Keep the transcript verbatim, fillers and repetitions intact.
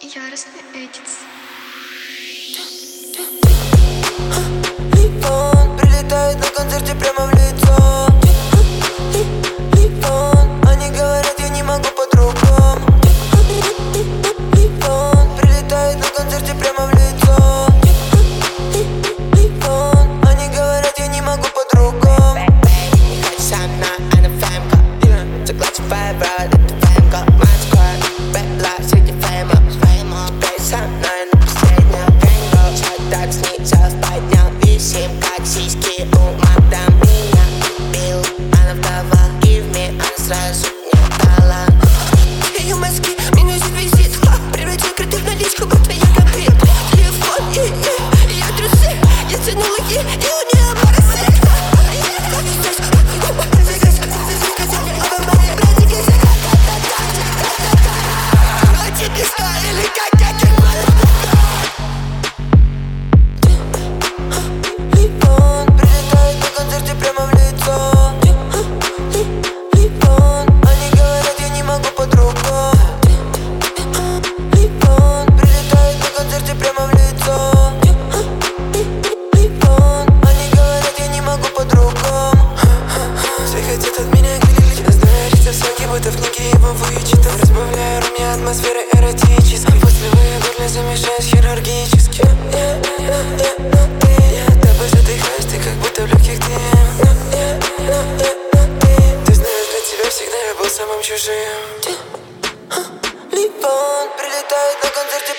Яростный Эдитс. Липон прилетает на концерте прямо в лицо. Липон, они говорят, я не могу по-другому. Липон прилетает на концерте прямо в лицо. Липон, они говорят, я не могу по-другому. Как сиськи у мадам меня бил. Она вдова, и в me, она сразу не дала. Ее мозги, меня же висит. Превратил кредит в наличку, как твоя копия. Телефон, и, и, ее трусы. Я тянула ей, и у нее моросы. А тебе ставили как каких Липон прилетает на концерте прямо в лицо. Липон, они говорят, я не могу по-другому. Липон прилетает на концерте прямо в лицо. Липон, они говорят, я не могу по-другому. Все хотят от меня глядеть, а знаю лица всякие, будто в книге его вычитал. Разбавляю рум я атмосферой эротической. После выгорля замешаюсь хирургически. Задыхаюсь, ты как будто в легких дым. Ты знаешь, для тебя всегда я был самым чужим. Липон прилетает на концерте